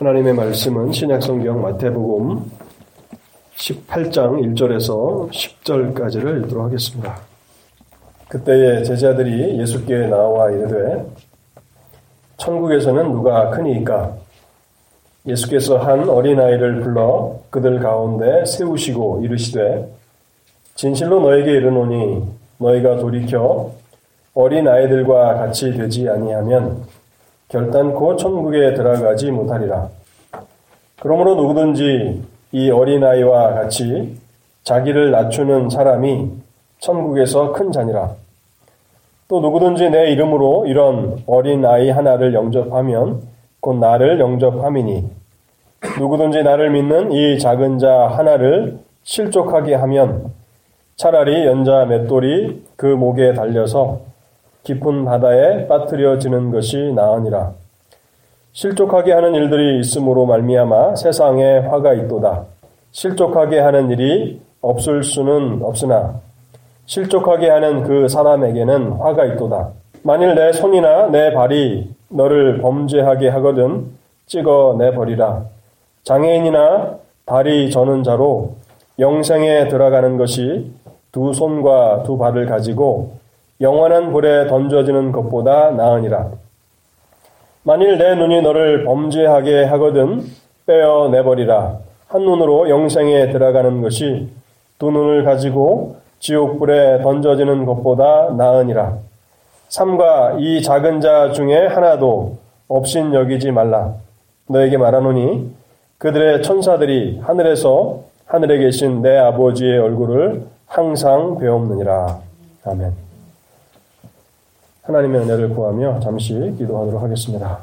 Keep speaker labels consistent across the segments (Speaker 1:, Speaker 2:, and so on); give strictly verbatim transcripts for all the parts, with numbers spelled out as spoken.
Speaker 1: 하나님의 말씀은 신약성경 마태복음 십팔 장 일 절에서 십 절까지를 읽도록 하겠습니다. 그때에 제자들이 예수께 나와 이르되 천국에서는 누가 크니이까? 예수께서 한 어린아이를 불러 그들 가운데 세우시고 이르시되 진실로 너에게 이르노니 너희가 돌이켜 어린아이들과 같이 되지 아니하면 결단코 천국에 들어가지 못하리라. 그러므로 누구든지 이 어린아이와 같이 자기를 낮추는 사람이 천국에서 큰 자니라. 또 누구든지 내 이름으로 이런 어린아이 하나를 영접하면 곧 나를 영접함이니 누구든지 나를 믿는 이 작은 자 하나를 실족하게 하면 차라리 연자 맷돌이 그 목에 달려서 깊은 바다에 빠뜨려지는 것이 나으니라. 실족하게 하는 일들이 있음으로 말미암아 세상에 화가 있도다. 실족하게 하는 일이 없을 수는 없으나 실족하게 하는 그 사람에게는 화가 있도다. 만일 내 손이나 내 발이 너를 범죄하게 하거든 찍어내버리라. 장애인이나 다리 저는 자로 영생에 들어가는 것이 두 손과 두 발을 가지고 영원한 불에 던져지는 것보다 나으니라. 만일 내 눈이 너를 범죄하게 하거든 빼어내버리라. 한 눈으로 영생에 들어가는 것이 두 눈을 가지고 지옥불에 던져지는 것보다 나으니라. 삼가 이 작은 자 중에 하나도 없인 여기지 말라. 너에게 말하노니 그들의 천사들이 하늘에서 하늘에 계신 내 아버지의 얼굴을 항상 배옵느니라. 아멘. 하나님의 은혜를 구하며 잠시 기도하도록 하겠습니다.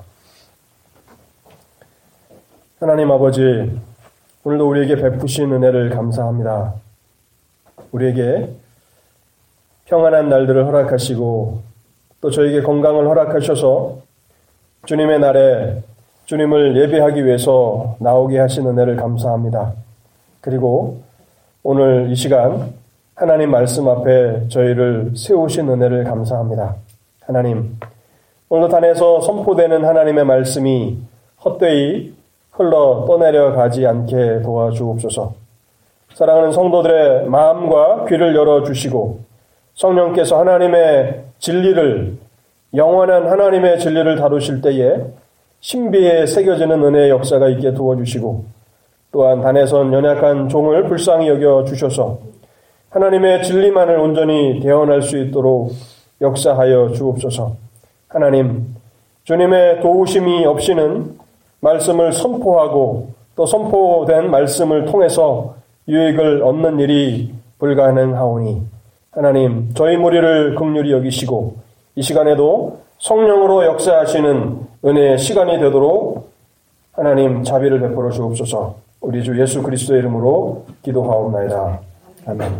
Speaker 1: 하나님 아버지, 오늘도 우리에게 베푸신 은혜를 감사합니다. 우리에게 평안한 날들을 허락하시고 또 저에게 건강을 허락하셔서 주님의 날에 주님을 예배하기 위해서 나오게 하신 은혜를 감사합니다. 그리고 오늘 이 시간 하나님 말씀 앞에 저희를 세우신 은혜를 감사합니다. 하나님, 오늘도 단에서 선포되는 하나님의 말씀이 헛되이 흘러 떠내려 가지 않게 도와주옵소서. 사랑하는 성도들의 마음과 귀를 열어주시고 성령께서 하나님의 진리를, 영원한 하나님의 진리를 다루실 때에 신비에 새겨지는 은혜의 역사가 있게 도와주시고 또한 단에선 연약한 종을 불쌍히 여겨주셔서 하나님의 진리만을 온전히 대언할 수 있도록 역사하여 주옵소서. 하나님, 주님의 도우심이 없이는 말씀을 선포하고 또 선포된 말씀을 통해서 유익을 얻는 일이 불가능하오니 하나님, 저희 무리를 긍휼히 여기시고 이 시간에도 성령으로 역사하시는 은혜의 시간이 되도록 하나님 자비를 베풀어 주옵소서. 우리 주 예수 그리스도의 이름으로 기도하옵나이다. 아멘.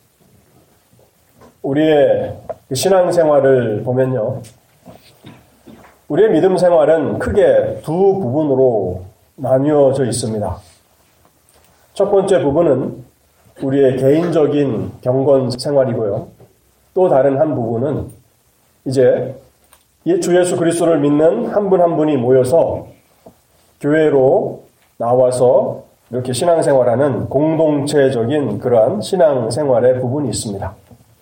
Speaker 1: 우리의 신앙생활을 보면요, 우리의 믿음 생활은 크게 두 부분으로 나뉘어져 있습니다. 첫 번째 부분은 우리의 개인적인 경건 생활이고요. 또 다른 한 부분은 이제 주 예수 그리스도를 믿는 한 분 한 분이 모여서 교회로 나와서 이렇게 신앙생활하는 공동체적인 그러한 신앙생활의 부분이 있습니다.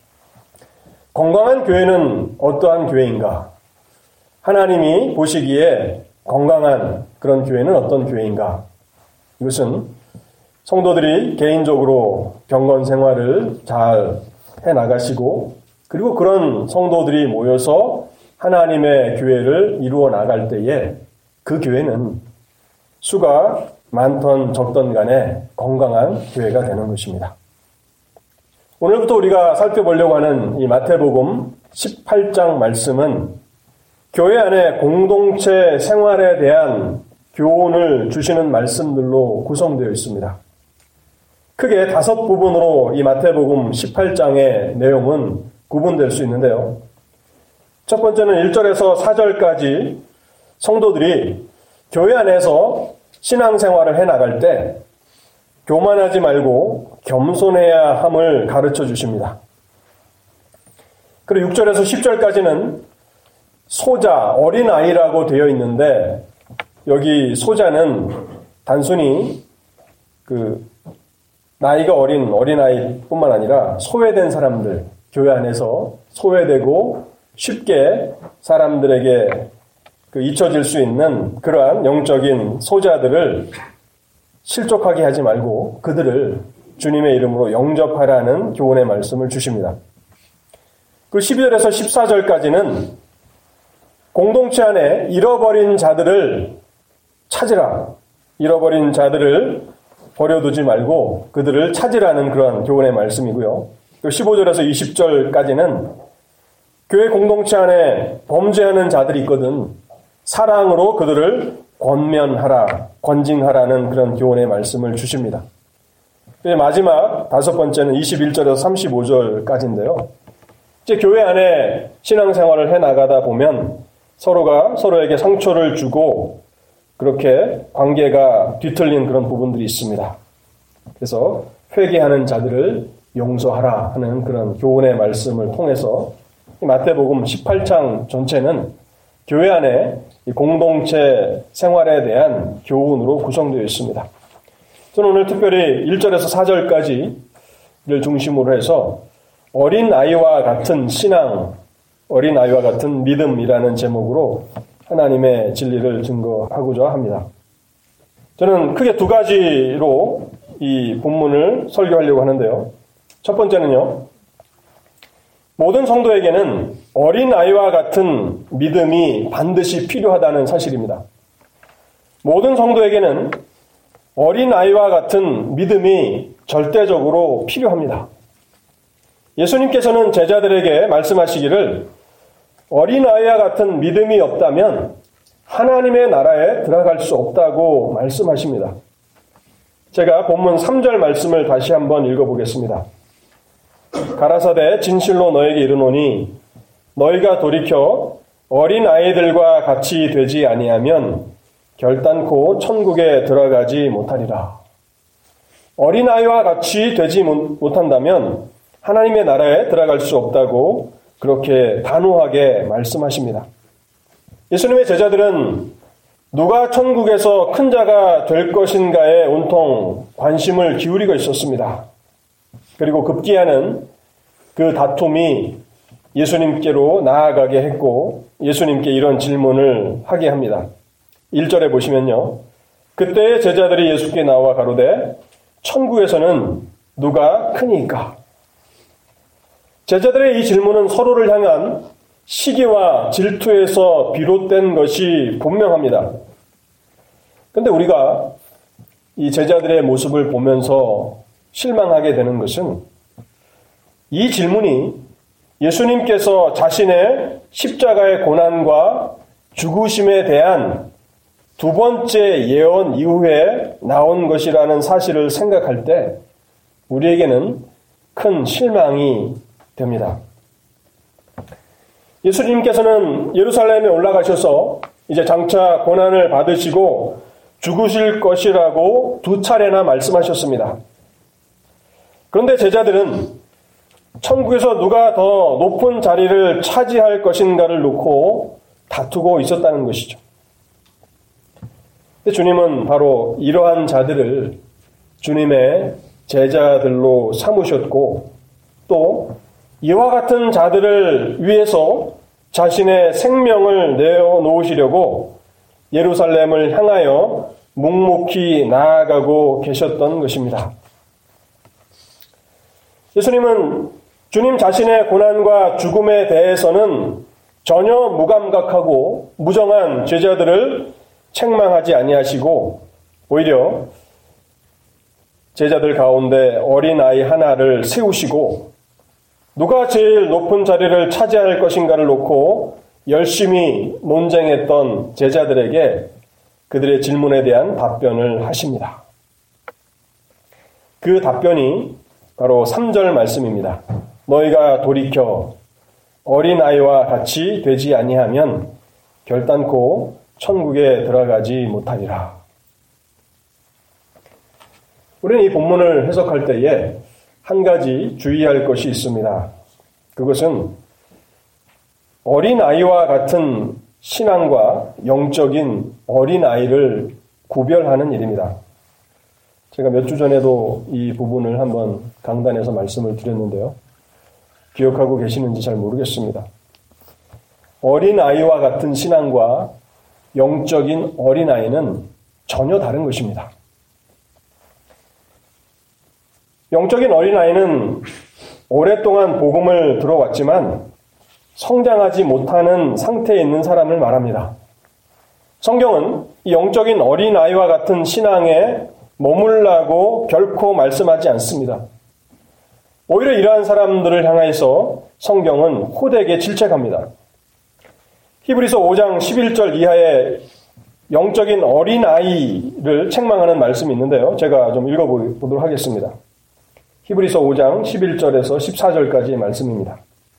Speaker 1: 건강한 교회는 어떠한 교회인가? 하나님이 보시기에 건강한 그런 교회는 어떤 교회인가? 이것은 성도들이 개인적으로 경건 생활을 잘 해나가시고 그리고 그런 성도들이 모여서 하나님의 교회를 이루어 나갈 때에 그 교회는 수가 많던 적던 간에 건강한 교회가 되는 것입니다. 오늘부터 우리가 살펴보려고 하는 이 마태복음 십팔 장 말씀은 교회 안에 공동체 생활에 대한 교훈을 주시는 말씀들로 구성되어 있습니다. 크게 다섯 부분으로 이 마태복음 십팔 장의 내용은 구분될 수 있는데요. 첫 번째는 일 절에서 사 절까지 성도들이 교회 안에서 신앙생활을 해나갈 때 교만하지 말고 겸손해야 함을 가르쳐 주십니다. 그리고 육 절에서 십 절까지는 소자, 어린아이라고 되어 있는데 여기 소자는 단순히 그 나이가 어린 어린아이뿐만 아니라 소외된 사람들, 교회 안에서 소외되고 쉽게 사람들에게 그 잊혀질 수 있는 그러한 영적인 소자들을 실족하게 하지 말고 그들을 주님의 이름으로 영접하라는 교훈의 말씀을 주십니다. 그 십이 절에서 십사 절까지는 공동체 안에 잃어버린 자들을 찾으라. 잃어버린 자들을 버려두지 말고 그들을 찾으라는 그런 교훈의 말씀이고요. 또 십오 절에서 이십 절까지는 교회 공동체 안에 범죄하는 자들이 있거든 사랑으로 그들을 권면하라, 권징하라는 그런 교훈의 말씀을 주십니다. 마지막 다섯 번째는 이십일 절에서 삼십오 절까지인데요. 이제 교회 안에 신앙생활을 해나가다 보면 서로가 서로에게 상처를 주고 그렇게 관계가 뒤틀린 그런 부분들이 있습니다. 그래서 회개하는 자들을 용서하라 하는 그런 교훈의 말씀을 통해서 마태복음 십팔 장 전체는 교회 안에 공동체 생활에 대한 교훈으로 구성되어 있습니다. 저는 오늘 특별히 일 절에서 사 절까지를 중심으로 해서 어린아이와 같은 신앙, 어린아이와 같은 믿음이라는 제목으로 하나님의 진리를 증거하고자 합니다. 저는 크게 두 가지로 이 본문을 설교하려고 하는데요. 첫 번째는요. 모든 성도에게는 어린아이와 같은 믿음이 반드시 필요하다는 사실입니다. 모든 성도에게는 어린아이와 같은 믿음이 절대적으로 필요합니다. 예수님께서는 제자들에게 말씀하시기를 어린아이와 같은 믿음이 없다면 하나님의 나라에 들어갈 수 없다고 말씀하십니다. 제가 본문 삼 절 말씀을 다시 한번 읽어보겠습니다. 가라사대 진실로 너에게 이르노니 너희가 돌이켜 어린아이들과 같이 되지 아니하면 결단코 천국에 들어가지 못하리라. 어린아이와 같이 되지 못한다면 하나님의 나라에 들어갈 수 없다고 그렇게 단호하게 말씀하십니다. 예수님의 제자들은 누가 천국에서 큰 자가 될 것인가에 온통 관심을 기울이고 있었습니다. 그리고 급기야는 그 다툼이 예수님께로 나아가게 했고 예수님께 이런 질문을 하게 합니다. 일 절에 보시면요. 그때 제자들이 예수께 나와 가로되 천국에서는 누가 크니까? 제자들의 이 질문은 서로를 향한 시기와 질투에서 비롯된 것이 분명합니다. 그런데 우리가 이 제자들의 모습을 보면서 실망하게 되는 것은 이 질문이 예수님께서 자신의 십자가의 고난과 죽으심에 대한 두 번째 예언 이후에 나온 것이라는 사실을 생각할 때 우리에게는 큰 실망이 됩니다. 예수님께서는 예루살렘에 올라가셔서 이제 장차 고난을 받으시고 죽으실 것이라고 두 차례나 말씀하셨습니다. 그런데 제자들은 천국에서 누가 더 높은 자리를 차지할 것인가를 놓고 다투고 있었다는 것이죠. 근데 주님은 바로 이러한 자들을 주님의 제자들로 삼으셨고 또 이와 같은 자들을 위해서 자신의 생명을 내어놓으시려고 예루살렘을 향하여 묵묵히 나아가고 계셨던 것입니다. 예수님은 주님 자신의 고난과 죽음에 대해서는 전혀 무감각하고 무정한 제자들을 책망하지 아니하시고 오히려 제자들 가운데 어린아이 하나를 세우시고 누가 제일 높은 자리를 차지할 것인가를 놓고 열심히 논쟁했던 제자들에게 그들의 질문에 대한 답변을 하십니다. 그 답변이 바로 삼 절 말씀입니다. 너희가 돌이켜 어린아이와 같이 되지 아니하면 결단코 천국에 들어가지 못하리라. 우리는 이 본문을 해석할 때에 한 가지 주의할 것이 있습니다. 그것은 어린아이와 같은 신앙과 영적인 어린아이를 구별하는 일입니다. 제가 몇 주 전에도 이 부분을 한번 강단에서 말씀을 드렸는데요. 기억하고 계시는지 잘 모르겠습니다. 어린아이와 같은 신앙과 영적인 어린아이는 전혀 다른 것입니다. 영적인 어린아이는 오랫동안 복음을 들어왔지만 성장하지 못하는 상태에 있는 사람을 말합니다. 성경은 이 영적인 어린아이와 같은 신앙에 머물라고 결코 말씀하지 않습니다. 오히려 이러한 사람들을 향해서 성경은 호되게 질책합니다. 히브리서 오 장 십일 절 이하의 영적인 어린아이를 책망하는 말씀이 있는데요. 제가 좀 읽어보도록 하겠습니다. 히브리서 오 장 십일 절에서 십사 절까지의 말씀입니다.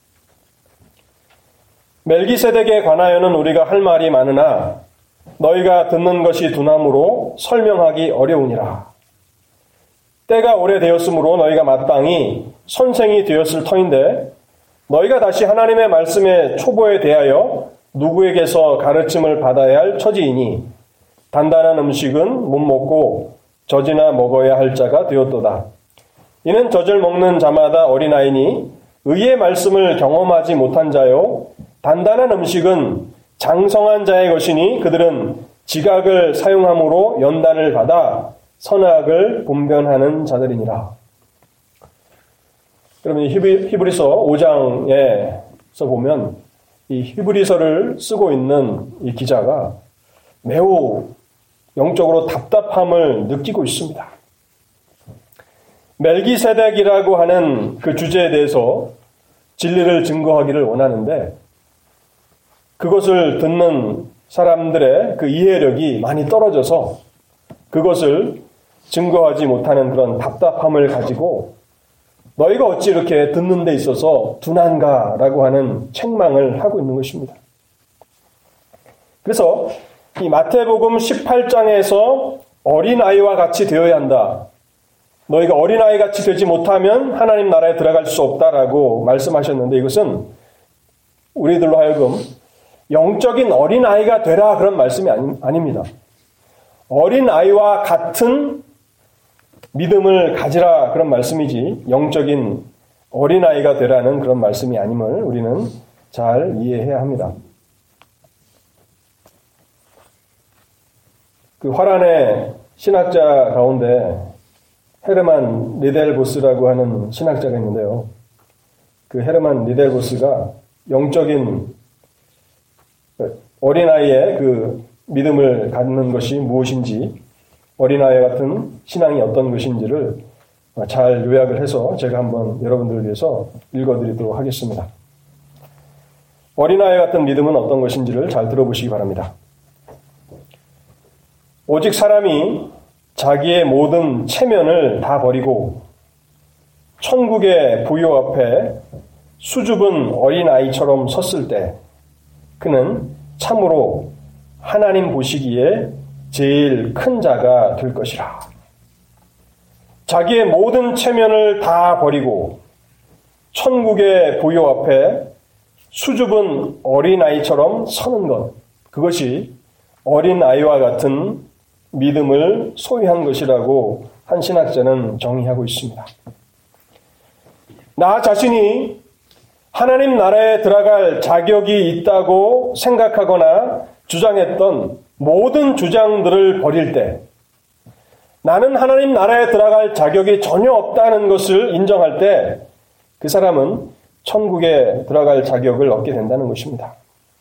Speaker 1: 멜기세덱에 관하여는 우리가 할 말이 많으나 너희가 듣는 것이 두나무로 설명하기 어려우니라. 때가 오래되었으므로 너희가 마땅히 선생이 되었을 터인데 너희가 다시 하나님의 말씀의 초보에 대하여 누구에게서 가르침을 받아야 할 처지이니 단단한 음식은 못 먹고 젖이나 먹어야 할 자가 되었도다. 이는 젖을 먹는 자마다 어린아이니 의의 말씀을 경험하지 못한 자요 단단한 음식은 장성한 자의 것이니 그들은 지각을 사용함으로 연단을 받아 선악을 분별하는 자들이니라. 여러분 히브리서 오 장에서 보면 이 히브리서를 쓰고 있는 이 기자가 매우 영적으로 답답함을 느끼고 있습니다. 멜기세덱이라고 하는 그 주제에 대해서 진리를 증거하기를 원하는데 그것을 듣는 사람들의 그 이해력이 많이 떨어져서 그것을 증거하지 못하는 그런 답답함을 가지고 너희가 어찌 이렇게 듣는 데 있어서 둔한가라고 하는 책망을 하고 있는 것입니다. 그래서 이 마태복음 십팔 장에서 어린아이와 같이 되어야 한다. 너희가 어린아이 같이 되지 못하면 하나님 나라에 들어갈 수 없다라고 말씀하셨는데 이것은 우리들로 하여금 영적인 어린아이가 되라 그런 말씀이 아니, 아닙니다. 어린아이와 같은 믿음을 가지라 그런 말씀이지 영적인 어린아이가 되라는 그런 말씀이 아님을 우리는 잘 이해해야 합니다. 그 화란의 신학자 가운데 헤르만 리델보스라고 하는 신학자가 있는데요. 그 헤르만 리델보스가 영적인 어린아이의 그 믿음을 갖는 것이 무엇인지 어린아이 같은 신앙이 어떤 것인지를 잘 요약을 해서 제가 한번 여러분들을 위해서 읽어드리도록 하겠습니다. 어린아이 같은 믿음은 어떤 것인지를 잘 들어보시기 바랍니다. 오직 사람이 자기의 모든 체면을 다 버리고 천국의 부요 앞에 수줍은 어린아이처럼 섰을 때 그는 참으로 하나님 보시기에 제일 큰 자가 될 것이라. 자기의 모든 체면을 다 버리고 천국의 부요 앞에 수줍은 어린아이처럼 서는 것, 그것이 어린아이와 같은 믿음을 소유한 것이라고 한 신학자는 정의하고 있습니다. 나 자신이 하나님 나라에 들어갈 자격이 있다고 생각하거나 주장했던 모든 주장들을 버릴 때 나는 하나님 나라에 들어갈 자격이 전혀 없다는 것을 인정할 때 그 사람은 천국에 들어갈 자격을 얻게 된다는 것입니다.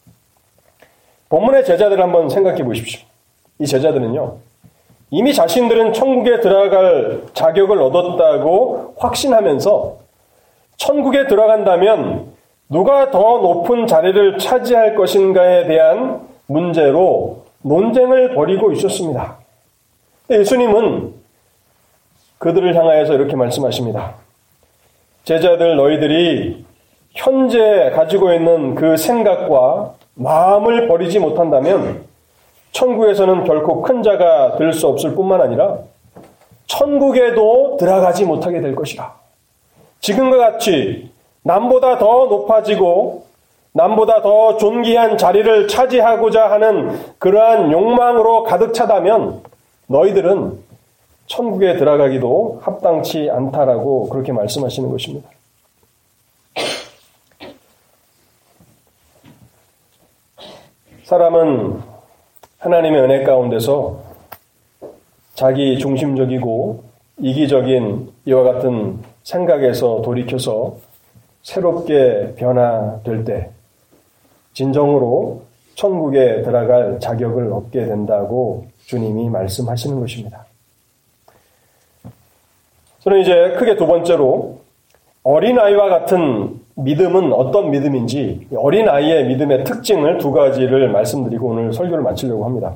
Speaker 1: 본문의 제자들을 한번 생각해 보십시오. 이 제자들은요, 이미 자신들은 천국에 들어갈 자격을 얻었다고 확신하면서 천국에 들어간다면 누가 더 높은 자리를 차지할 것인가에 대한 문제로 논쟁을 벌이고 있었습니다. 예수님은 그들을 향하여서 이렇게 말씀하십니다. 제자들 너희들이 현재 가지고 있는 그 생각과 마음을 버리지 못한다면 천국에서는 결코 큰 자가 될 수 없을 뿐만 아니라 천국에도 들어가지 못하게 될 것이라. 지금과 같이 남보다 더 높아지고 남보다 더 존귀한 자리를 차지하고자 하는 그러한 욕망으로 가득 차다면 너희들은 천국에 들어가기도 합당치 않다라고 그렇게 말씀하시는 것입니다. 사람은 하나님의 은혜 가운데서 자기 중심적이고 이기적인 이와 같은 생각에서 돌이켜서 새롭게 변화될 때 진정으로 천국에 들어갈 자격을 얻게 된다고 주님이 말씀하시는 것입니다. 저는 이제 크게 두 번째로 어린아이와 같은 믿음은 어떤 믿음인지 어린아이의 믿음의 특징을 두 가지를 말씀드리고 오늘 설교를 마치려고 합니다.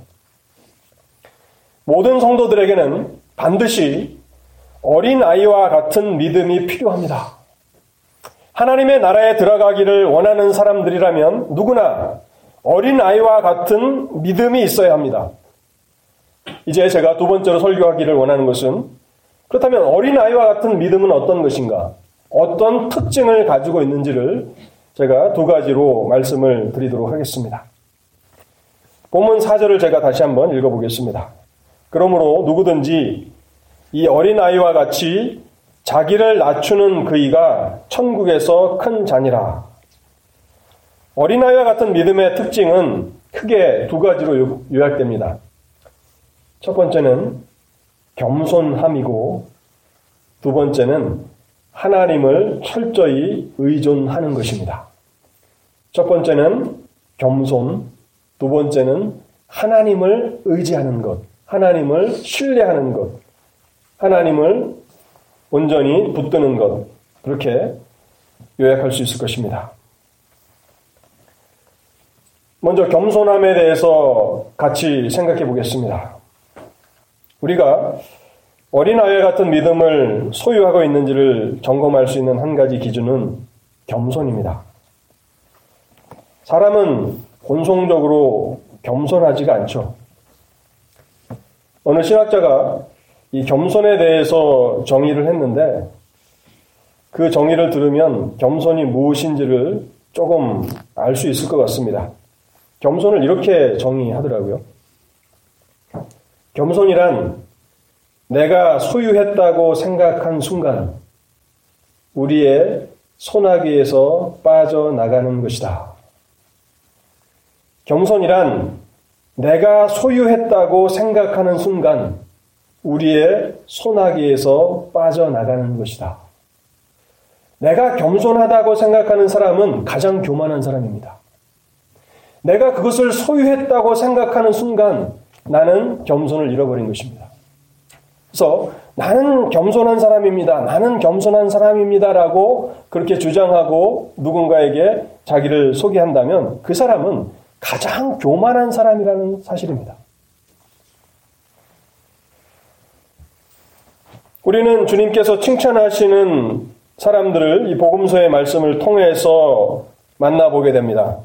Speaker 1: 모든 성도들에게는 반드시 어린아이와 같은 믿음이 필요합니다. 하나님의 나라에 들어가기를 원하는 사람들이라면 누구나 어린아이와 같은 믿음이 있어야 합니다. 이제 제가 두 번째로 설교하기를 원하는 것은 그렇다면 어린아이와 같은 믿음은 어떤 것인가? 어떤 특징을 가지고 있는지를 제가 두 가지로 말씀을 드리도록 하겠습니다. 본문 사 절을 제가 다시 한번 읽어보겠습니다. 그러므로 누구든지 이 어린아이와 같이 자기를 낮추는 그이가 천국에서 큰 자니라. 어린아이와 같은 믿음의 특징은 크게 두 가지로 요약됩니다. 첫 번째는 겸손함이고 두 번째는 하나님을 철저히 의존하는 것입니다. 첫 번째는 겸손, 두 번째는 하나님을 의지하는 것, 하나님을 신뢰하는 것, 하나님을 온전히 붙드는 것, 그렇게 요약할 수 있을 것입니다. 먼저 겸손함에 대해서 같이 생각해 보겠습니다. 우리가 어린아이 같은 믿음을 소유하고 있는지를 점검할 수 있는 한 가지 기준은 겸손입니다. 사람은 본성적으로 겸손하지가 않죠. 어느 신학자가 이 겸손에 대해서 정의를 했는데 그 정의를 들으면 겸손이 무엇인지를 조금 알 수 있을 것 같습니다. 겸손을 이렇게 정의하더라고요. 겸손이란 내가 소유했다고 생각한 순간 우리의 소나기에서 빠져나가는 것이다. 겸손이란 내가 소유했다고 생각하는 순간 우리의 소나기에서 빠져나가는 것이다. 내가 겸손하다고 생각하는 사람은 가장 교만한 사람입니다. 내가 그것을 소유했다고 생각하는 순간 나는 겸손을 잃어버린 것입니다. 그래서 나는 겸손한 사람입니다. 나는 겸손한 사람입니다라고 그렇게 주장하고 누군가에게 자기를 소개한다면 그 사람은 가장 교만한 사람이라는 사실입니다. 우리는 주님께서 칭찬하시는 사람들을 이 복음서의 말씀을 통해서 만나보게 됩니다.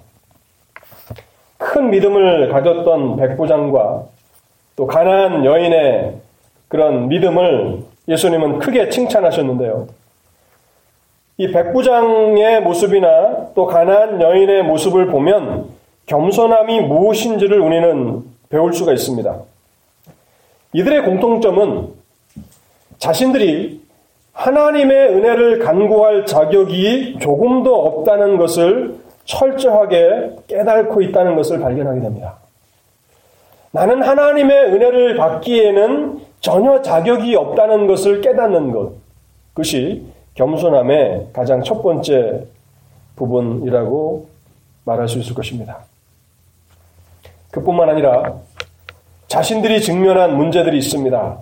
Speaker 1: 큰 믿음을 가졌던 백부장과 또 가나안 여인의 그런 믿음을 예수님은 크게 칭찬하셨는데요. 이 백부장의 모습이나 또 가나안 여인의 모습을 보면 겸손함이 무엇인지를 우리는 배울 수가 있습니다. 이들의 공통점은 자신들이 하나님의 은혜를 간구할 자격이 조금도 없다는 것을 철저하게 깨닫고 있다는 것을 발견하게 됩니다. 나는 하나님의 은혜를 받기에는 전혀 자격이 없다는 것을 깨닫는 것, 그것이 겸손함의 가장 첫 번째 부분이라고 말할 수 있을 것입니다. 그뿐만 아니라 자신들이 직면한 문제들이 있습니다.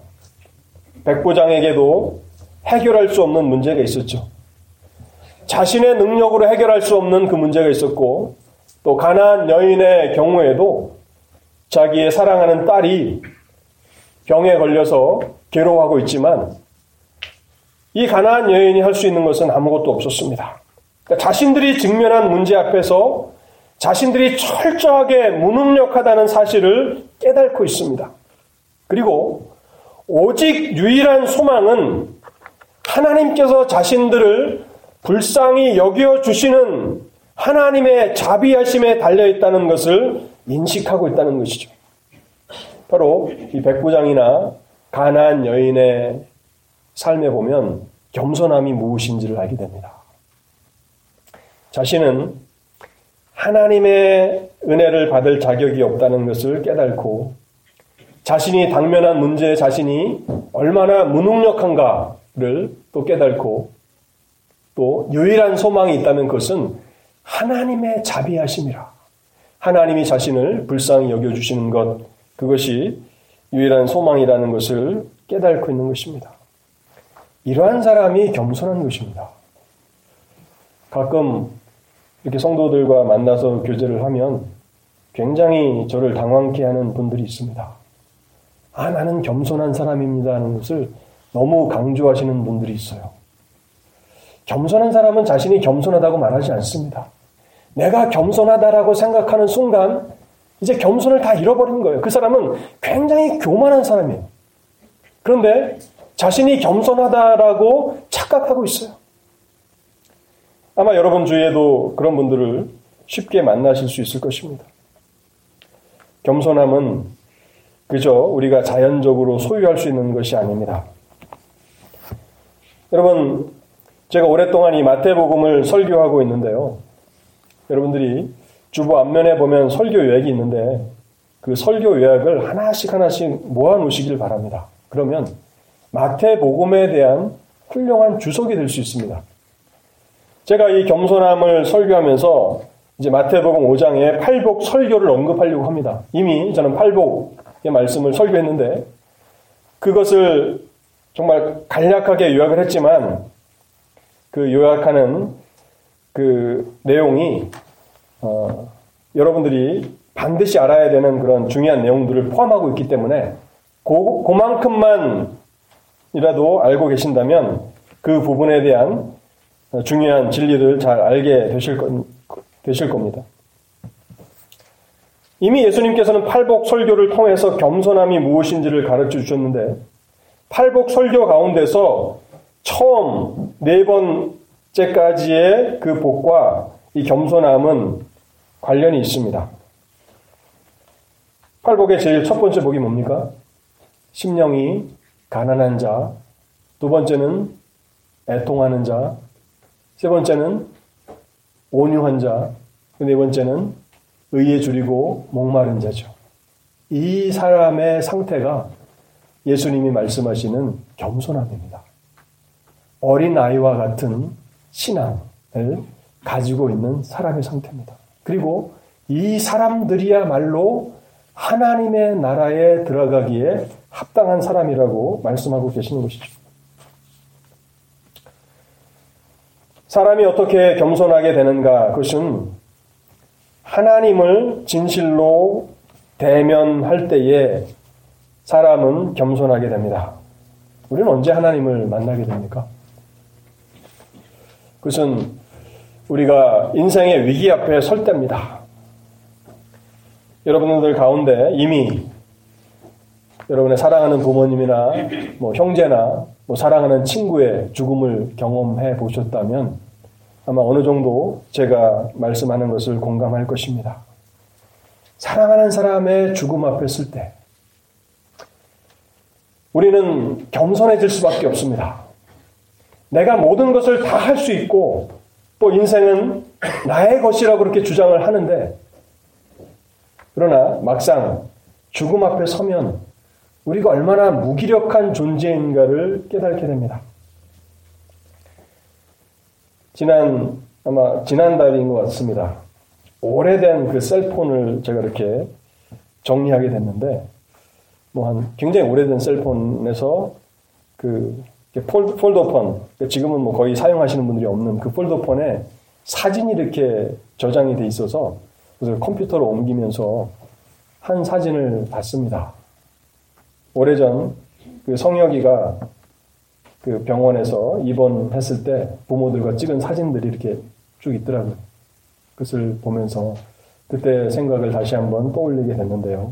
Speaker 1: 백부장에게도 해결할 수 없는 문제가 있었죠. 자신의 능력으로 해결할 수 없는 그 문제가 있었고 또 가나안 여인의 경우에도 자기의 사랑하는 딸이 병에 걸려서 괴로워하고 있지만 이 가나안 여인이 할 수 있는 것은 아무것도 없었습니다. 그러니까 자신들이 직면한 문제 앞에서 자신들이 철저하게 무능력하다는 사실을 깨닫고 있습니다. 그리고 오직 유일한 소망은 하나님께서 자신들을 불쌍히 여겨주시는 하나님의 자비하심에 달려있다는 것을 인식하고 있다는 것이죠. 바로 이 백부장이나 가나안 여인의 삶에 보면 겸손함이 무엇인지를 알게 됩니다. 자신은 하나님의 은혜를 받을 자격이 없다는 것을 깨닫고 자신이 당면한 문제에 자신이 얼마나 무능력한가를 또 깨닫고 또 유일한 소망이 있다는 것은 하나님의 자비하심이라. 하나님이 자신을 불쌍히 여겨주시는 것, 그것이 유일한 소망이라는 것을 깨닫고 있는 것입니다. 이러한 사람이 겸손한 것입니다. 가끔 이렇게 성도들과 만나서 교제를 하면 굉장히 저를 당황케 하는 분들이 있습니다. 아, 나는 겸손한 사람입니다 하는 것을 너무 강조하시는 분들이 있어요. 겸손한 사람은 자신이 겸손하다고 말하지 않습니다. 내가 겸손하다라고 생각하는 순간 이제 겸손을 다 잃어버린 거예요. 그 사람은 굉장히 교만한 사람이에요. 그런데 자신이 겸손하다라고 착각하고 있어요. 아마 여러분 주위에도 그런 분들을 쉽게 만나실 수 있을 것입니다. 겸손함은 그저 우리가 자연적으로 소유할 수 있는 것이 아닙니다. 여러분, 제가 오랫동안 이 마태복음을 설교하고 있는데요. 여러분들이 주보 앞면에 보면 설교 요약이 있는데 그 설교 요약을 하나씩 하나씩 모아놓으시길 바랍니다. 그러면 마태복음에 대한 훌륭한 주석이 될 수 있습니다. 제가 이 겸손함을 설교하면서 이제 마태복음 오 장에 팔복 설교를 언급하려고 합니다. 이미 저는 팔복의 말씀을 설교했는데 그것을 정말 간략하게 요약을 했지만 그 요약하는 그 내용이 어, 여러분들이 반드시 알아야 되는 그런 중요한 내용들을 포함하고 있기 때문에 고, 그만큼만이라도 알고 계신다면 그 부분에 대한 중요한 진리를 잘 알게 되실, 거, 되실 겁니다. 이미 예수님께서는 팔복 설교를 통해서 겸손함이 무엇인지를 가르쳐 주셨는데 팔복 설교 가운데서 처음 네 번째까지의 그 복과 이 겸손함은 관련이 있습니다. 팔복의 제일 첫 번째 복이 뭡니까? 심령이 가난한 자, 두 번째는 애통하는 자, 세 번째는 온유한 자, 네 번째는 의에 줄이고 목마른 자죠. 이 사람의 상태가 예수님이 말씀하시는 겸손함입니다. 어린아이와 같은 신앙을 가지고 있는 사람의 상태입니다. 그리고 이 사람들이야말로 하나님의 나라에 들어가기에 합당한 사람이라고 말씀하고 계시는 것이죠. 사람이 어떻게 겸손하게 되는가? 그것은 하나님을 진실로 대면할 때에 사람은 겸손하게 됩니다. 우리는 언제 하나님을 만나게 됩니까? 그것은 우리가 인생의 위기 앞에 설 때입니다. 여러분들 가운데 이미 여러분의 사랑하는 부모님이나 뭐 형제나 뭐 사랑하는 친구의 죽음을 경험해 보셨다면 아마 어느 정도 제가 말씀하는 것을 공감할 것입니다. 사랑하는 사람의 죽음 앞에 설 때 우리는 겸손해질 수밖에 없습니다. 내가 모든 것을 다 할 수 있고 또 인생은 나의 것이라고 그렇게 주장을 하는데 그러나 막상 죽음 앞에 서면 우리가 얼마나 무기력한 존재인가를 깨닫게 됩니다. 지난 아마 지난달인 것 같습니다. 오래된 그 셀폰을 제가 이렇게 정리하게 됐는데 뭐 한 굉장히 오래된 셀폰에서 그 폴드, 폴더폰, 지금은 뭐 거의 사용하시는 분들이 없는 그 폴더폰에 사진이 이렇게 저장이 돼 있어서 그래서 컴퓨터로 옮기면서 한 사진을 봤습니다. 오래전 그 성혁이가 그 병원에서 입원했을 때 부모들과 찍은 사진들이 이렇게 쭉 있더라고요. 그것을 보면서 그때 생각을 다시 한번 떠올리게 됐는데요.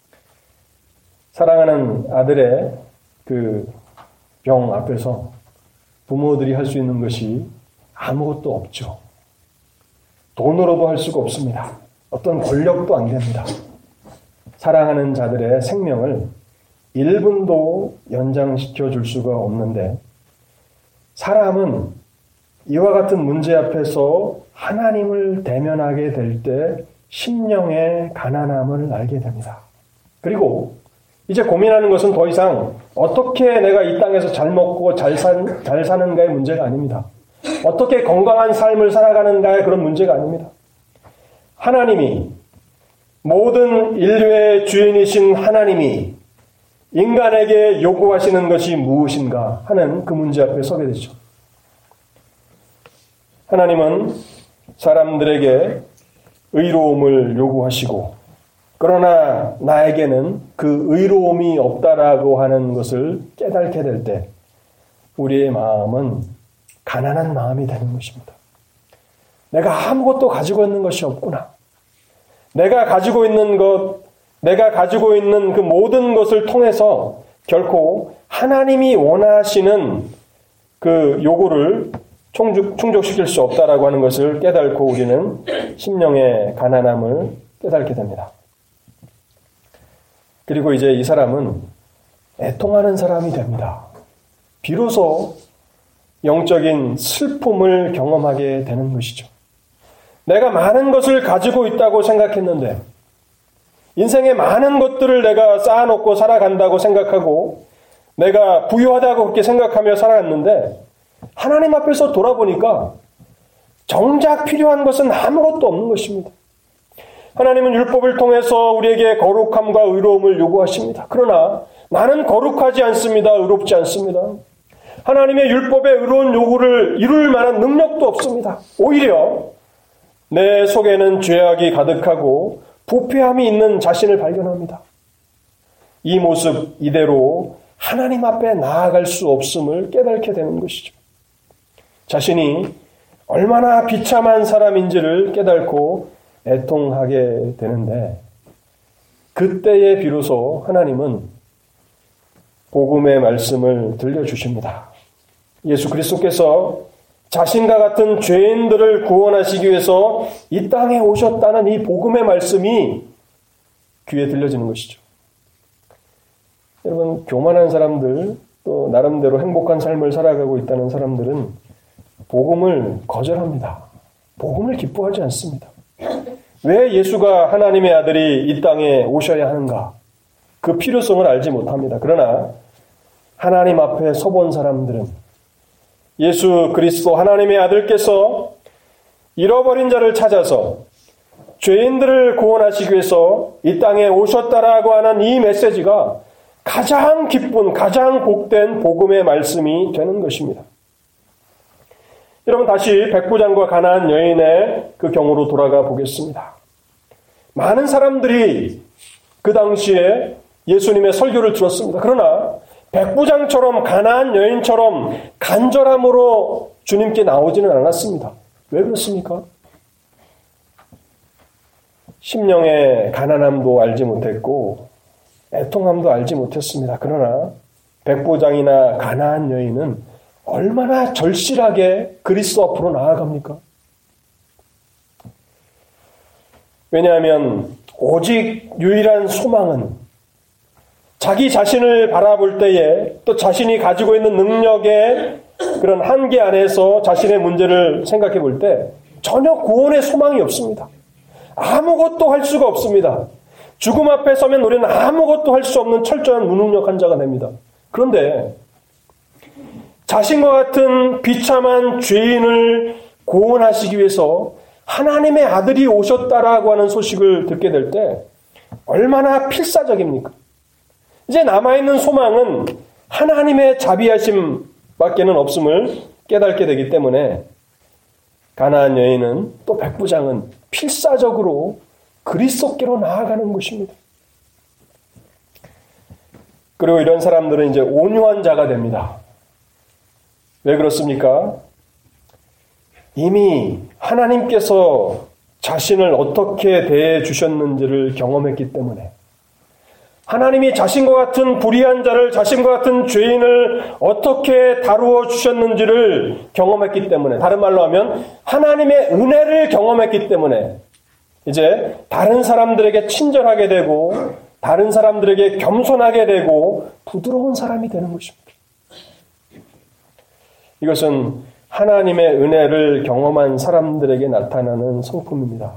Speaker 1: 사랑하는 아들의 그 병 앞에서 부모들이 할 수 있는 것이 아무것도 없죠. 돈으로도 할 수가 없습니다. 어떤 권력도 안 됩니다. 사랑하는 자들의 생명을 일 분도 연장시켜 줄 수가 없는데 사람은 이와 같은 문제 앞에서 하나님을 대면하게 될 때 심령의 가난함을 알게 됩니다. 그리고 이제 고민하는 것은 더 이상 어떻게 내가 이 땅에서 잘 먹고 잘, 산, 잘 사는가의 문제가 아닙니다. 어떻게 건강한 삶을 살아가는가의 그런 문제가 아닙니다. 하나님이, 모든 인류의 주인이신 하나님이 인간에게 요구하시는 것이 무엇인가 하는 그 문제 앞에 서게 되죠. 하나님은 사람들에게 의로움을 요구하시고 그러나 나에게는 그 의로움이 없다라고 하는 것을 깨닫게 될 때 우리의 마음은 가난한 마음이 되는 것입니다. 내가 아무것도 가지고 있는 것이 없구나. 내가 가지고 있는 것, 내가 가지고 있는 그 모든 것을 통해서 결코 하나님이 원하시는 그 요구를 충족, 충족시킬 수 없다라고 하는 것을 깨닫고 우리는 심령의 가난함을 깨닫게 됩니다. 그리고 이제 이 사람은 애통하는 사람이 됩니다. 비로소 영적인 슬픔을 경험하게 되는 것이죠. 내가 많은 것을 가지고 있다고 생각했는데 인생의 많은 것들을 내가 쌓아놓고 살아간다고 생각하고 내가 부유하다고 그렇게 생각하며 살아갔는데 하나님 앞에서 돌아보니까 정작 필요한 것은 아무것도 없는 것입니다. 하나님은 율법을 통해서 우리에게 거룩함과 의로움을 요구하십니다. 그러나 나는 거룩하지 않습니다. 의롭지 않습니다. 하나님의 율법의 의로운 요구를 이룰 만한 능력도 없습니다. 오히려 내 속에는 죄악이 가득하고 부패함이 있는 자신을 발견합니다. 이 모습 이대로 하나님 앞에 나아갈 수 없음을 깨닫게 되는 것이죠. 자신이 얼마나 비참한 사람인지를 깨닫고 애통하게 되는데 그때에 비로소 하나님은 복음의 말씀을 들려주십니다. 예수 그리스도께서 자신과 같은 죄인들을 구원하시기 위해서 이 땅에 오셨다는 이 복음의 말씀이 귀에 들려지는 것이죠. 여러분, 교만한 사람들, 또 나름대로 행복한 삶을 살아가고 있다는 사람들은 복음을 거절합니다. 복음을 기뻐하지 않습니다. 왜 예수가 하나님의 아들이 이 땅에 오셔야 하는가? 그 필요성을 알지 못합니다. 그러나 하나님 앞에 서본 사람들은 예수 그리스도 하나님의 아들께서 잃어버린 자를 찾아서 죄인들을 구원하시기 위해서 이 땅에 오셨다라고 하는 이 메시지가 가장 기쁜, 가장 복된 복음의 말씀이 되는 것입니다. 여러분, 다시 백부장과 가나안 여인의 그 경우로 돌아가 보겠습니다. 많은 사람들이 그 당시에 예수님의 설교를 들었습니다. 그러나 백부장처럼 가나안 여인처럼 간절함으로 주님께 나오지는 않았습니다. 왜 그렇습니까? 심령의 가난함도 알지 못했고 애통함도 알지 못했습니다. 그러나 백부장이나 가나안 여인은 얼마나 절실하게 그리스도 앞으로 나아갑니까? 왜냐하면 오직 유일한 소망은 자기 자신을 바라볼 때에 또 자신이 가지고 있는 능력의 그런 한계 안에서 자신의 문제를 생각해 볼 때 전혀 구원의 소망이 없습니다. 아무것도 할 수가 없습니다. 죽음 앞에 서면 우리는 아무것도 할 수 없는 철저한 무능력한 자가 됩니다. 그런데 자신과 같은 비참한 죄인을 구원하시기 위해서 하나님의 아들이 오셨다라고 하는 소식을 듣게 될 때 얼마나 필사적입니까? 이제 남아있는 소망은 하나님의 자비하심밖에는 없음을 깨닫게 되기 때문에 가나안 여인은 또 백부장은 필사적으로 그리스도께로 나아가는 것입니다. 그리고 이런 사람들은 이제 온유한 자가 됩니다. 왜 그렇습니까? 이미 하나님께서 자신을 어떻게 대해 주셨는지를 경험했기 때문에 하나님이 자신과 같은 불의한 자를, 자신과 같은 죄인을 어떻게 다루어 주셨는지를 경험했기 때문에, 다른 말로 하면 하나님의 은혜를 경험했기 때문에 이제 다른 사람들에게 친절하게 되고 다른 사람들에게 겸손하게 되고 부드러운 사람이 되는 것입니다. 이것은 하나님의 은혜를 경험한 사람들에게 나타나는 성품입니다.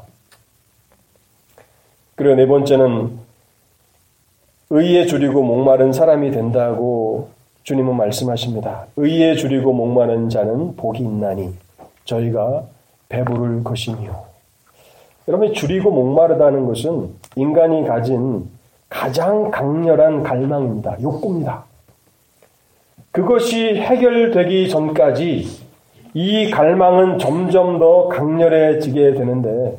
Speaker 1: 그리고 네 번째는 의에 줄이고 목마른 사람이 된다고 주님은 말씀하십니다. 의에 줄이고 목마른 자는 복이 있나니 저희가 배부를 것이니요. 여러분, 줄이고 목마르다는 것은 인간이 가진 가장 강렬한 갈망입니다. 욕구입니다. 그것이 해결되기 전까지 이 갈망은 점점 더 강렬해지게 되는데,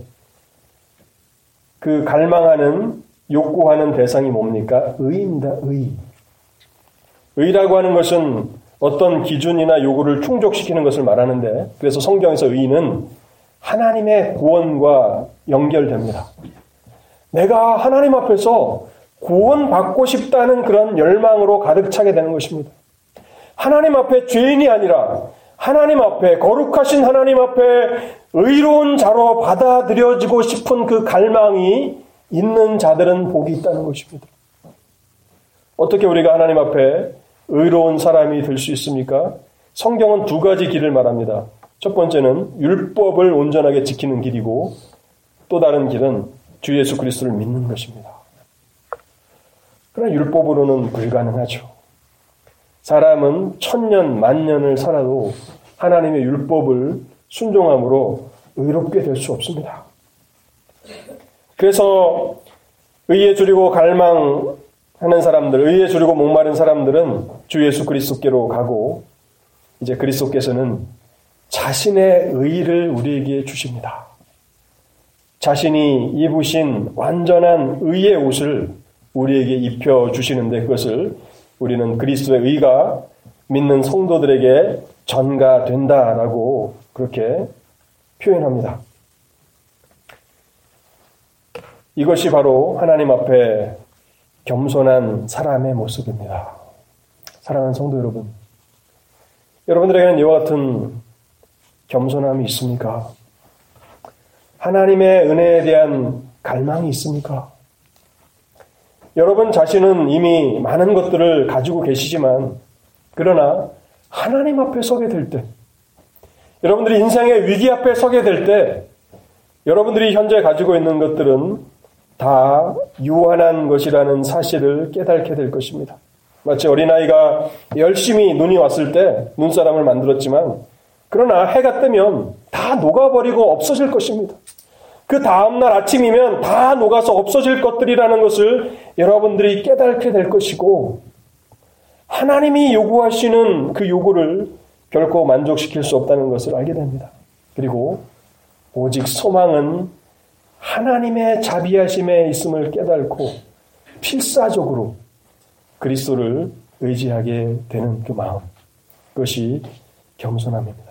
Speaker 1: 그 갈망하는, 욕구하는 대상이 뭡니까? 의입니다. 의. 의라고 하는 것은 어떤 기준이나 요구를 충족시키는 것을 말하는데, 그래서 성경에서 의는 하나님의 구원과 연결됩니다. 내가 하나님 앞에서 구원받고 싶다는 그런 열망으로 가득 차게 되는 것입니다. 하나님 앞에 죄인이 아니라 하나님 앞에, 거룩하신 하나님 앞에 의로운 자로 받아들여지고 싶은 그 갈망이 있는 자들은 복이 있다는 것입니다. 어떻게 우리가 하나님 앞에 의로운 사람이 될 수 있습니까? 성경은 두 가지 길을 말합니다. 첫 번째는 율법을 온전하게 지키는 길이고, 또 다른 길은 주 예수 그리스도를 믿는 것입니다. 그러나 율법으로는 불가능하죠. 사람은 천년, 만년을 살아도 하나님의 율법을 순종함으로 의롭게 될 수 없습니다. 그래서 의에 줄이고 갈망하는 사람들, 의에 줄이고 목마른 사람들은 주 예수 그리스도께로 가고, 이제 그리스도께서는 자신의 의를 우리에게 주십니다. 자신이 입으신 완전한 의의 옷을 우리에게 입혀주시는데, 그것을 우리는 그리스도의 의가 믿는 성도들에게 전가된다라고 그렇게 표현합니다. 이것이 바로 하나님 앞에 겸손한 사람의 모습입니다. 사랑하는 성도 여러분, 여러분들에게는 이와 같은 겸손함이 있습니까? 하나님의 은혜에 대한 갈망이 있습니까? 여러분 자신은 이미 많은 것들을 가지고 계시지만, 그러나 하나님 앞에 서게 될 때, 여러분들이 인생의 위기 앞에 서게 될 때, 여러분들이 현재 가지고 있는 것들은 다 유한한 것이라는 사실을 깨닫게 될 것입니다. 마치 어린아이가 열심히 눈이 왔을 때 눈사람을 만들었지만, 그러나 해가 뜨면 다 녹아버리고 없어질 것입니다. 그 다음날 아침이면 다 녹아서 없어질 것들이라는 것을 여러분들이 깨닫게 될 것이고, 하나님이 요구하시는 그 요구를 결코 만족시킬 수 없다는 것을 알게 됩니다. 그리고 오직 소망은 하나님의 자비하심에 있음을 깨닫고 필사적으로 그리스도를 의지하게 되는 그 마음, 그것이 겸손함입니다.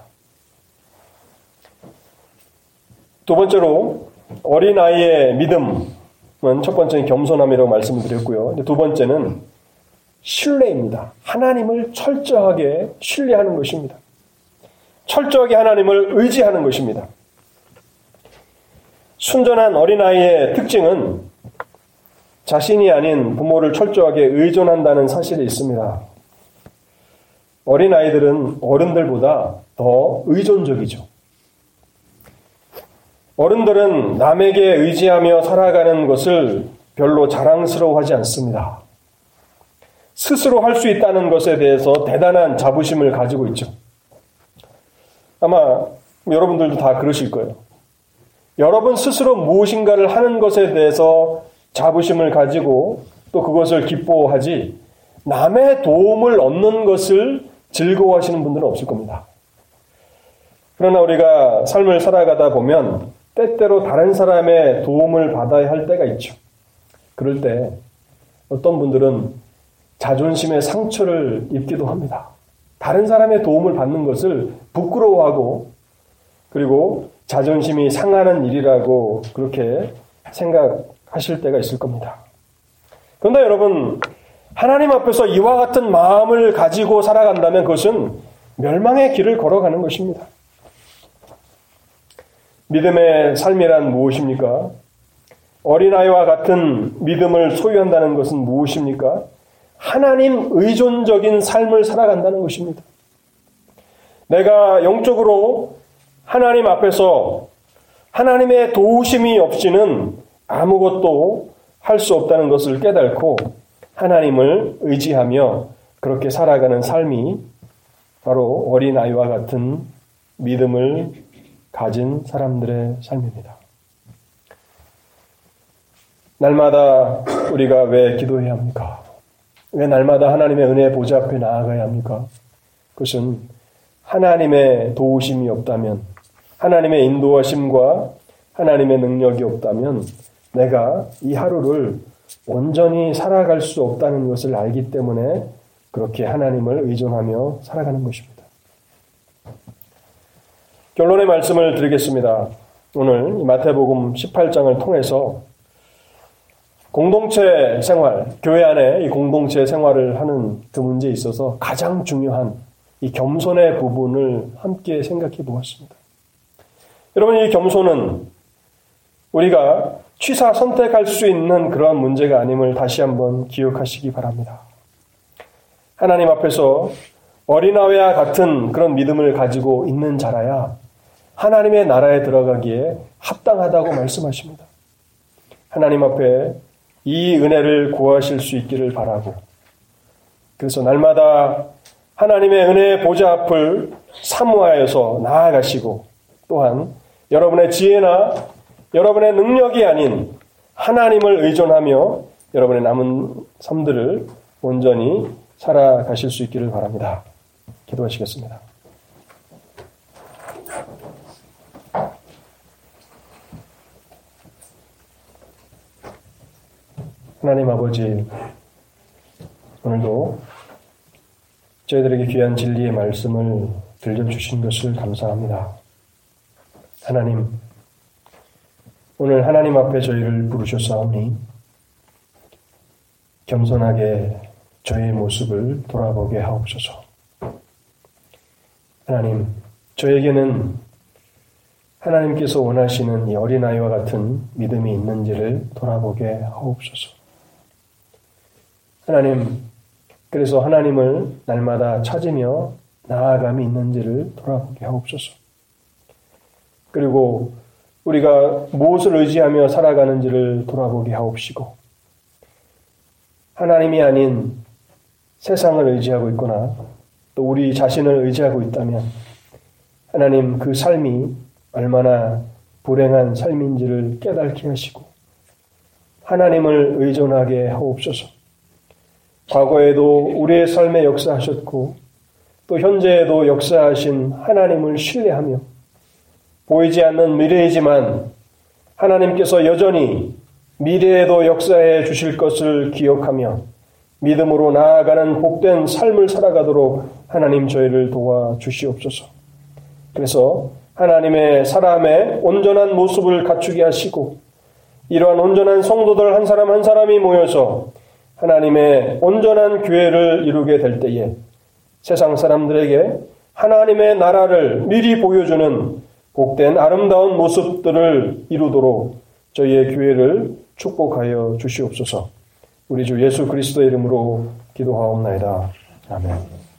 Speaker 1: 두 번째로 어린아이의 믿음은, 첫 번째는 겸손함이라고 말씀을 드렸고요. 두 번째는 신뢰입니다. 하나님을 철저하게 신뢰하는 것입니다. 철저하게 하나님을 의지하는 것입니다. 순전한 어린아이의 특징은 자신이 아닌 부모를 철저하게 의존한다는 사실이 있습니다. 어린아이들은 어른들보다 더 의존적이죠. 어른들은 남에게 의지하며 살아가는 것을 별로 자랑스러워하지 않습니다. 스스로 할 수 있다는 것에 대해서 대단한 자부심을 가지고 있죠. 아마 여러분들도 다 그러실 거예요. 여러분 스스로 무엇인가를 하는 것에 대해서 자부심을 가지고 또 그것을 기뻐하지, 남의 도움을 얻는 것을 즐거워하시는 분들은 없을 겁니다. 그러나 우리가 삶을 살아가다 보면 때때로 다른 사람의 도움을 받아야 할 때가 있죠. 그럴 때 어떤 분들은 자존심의 상처를 입기도 합니다. 다른 사람의 도움을 받는 것을 부끄러워하고, 그리고 자존심이 상하는 일이라고 그렇게 생각하실 때가 있을 겁니다. 그런데 여러분, 하나님 앞에서 이와 같은 마음을 가지고 살아간다면 그것은 멸망의 길을 걸어가는 것입니다. 믿음의 삶이란 무엇입니까? 어린아이와 같은 믿음을 소유한다는 것은 무엇입니까? 하나님 의존적인 삶을 살아간다는 것입니다. 내가 영적으로 하나님 앞에서 하나님의 도우심이 없이는 아무것도 할 수 없다는 것을 깨닫고 하나님을 의지하며 그렇게 살아가는 삶이 바로 어린아이와 같은 믿음을 가진 사람들의 삶입니다. 날마다 우리가 왜 기도해야 합니까? 왜 날마다 하나님의 은혜의 보좌 앞에 나아가야 합니까? 그것은 하나님의 도우심이 없다면, 하나님의 인도하심과 하나님의 능력이 없다면 내가 이 하루를 온전히 살아갈 수 없다는 것을 알기 때문에 그렇게 하나님을 의존하며 살아가는 것입니다. 결론의 말씀을 드리겠습니다. 오늘 마태복음 십팔 장을 통해서 공동체 생활, 교회 안에 이 공동체 생활을 하는 그 문제에 있어서 가장 중요한 이 겸손의 부분을 함께 생각해 보았습니다. 여러분, 이 겸손은 우리가 취사 선택할 수 있는 그러한 문제가 아님을 다시 한번 기억하시기 바랍니다. 하나님 앞에서 어린아이와 같은 그런 믿음을 가지고 있는 자라야 하나님의 나라에 들어가기에 합당하다고 말씀하십니다. 하나님 앞에 이 은혜를 구하실 수 있기를 바라고, 그래서 날마다 하나님의 은혜의 보좌 앞을 사모하여서 나아가시고, 또한 여러분의 지혜나 여러분의 능력이 아닌 하나님을 의존하며 여러분의 남은 삶들을 온전히 살아가실 수 있기를 바랍니다. 기도하시겠습니다. 하나님 아버지, 오늘도 저희들에게 귀한 진리의 말씀을 들려주신 것을 감사합니다. 하나님, 오늘 하나님 앞에 저희를 부르셨사오니 겸손하게 저의 모습을 돌아보게 하옵소서. 하나님, 저에게는 하나님께서 원하시는 이 어린아이와 같은 믿음이 있는지를 돌아보게 하옵소서. 하나님, 그래서 하나님을 날마다 찾으며 나아감이 있는지를 돌아보게 하옵소서. 그리고 우리가 무엇을 의지하며 살아가는지를 돌아보게 하옵시고, 하나님이 아닌 세상을 의지하고 있거나 또 우리 자신을 의지하고 있다면 하나님, 그 삶이 얼마나 불행한 삶인지를 깨닫게 하시고 하나님을 의존하게 하옵소서. 과거에도 우리의 삶에 역사하셨고 또 현재에도 역사하신 하나님을 신뢰하며 보이지 않는 미래이지만 하나님께서 여전히 미래에도 역사해 주실 것을 기억하며 믿음으로 나아가는 복된 삶을 살아가도록 하나님 저희를 도와주시옵소서. 그래서 하나님의 사람의 온전한 모습을 갖추게 하시고 이러한 온전한 성도들 한 사람 한 사람이 모여서 하나님의 온전한 교회를 이루게 될 때에 세상 사람들에게 하나님의 나라를 미리 보여주는 복된 아름다운 모습들을 이루도록 저희의 교회를 축복하여 주시옵소서. 우리 주 예수 그리스도의 이름으로 기도하옵나이다. 아멘.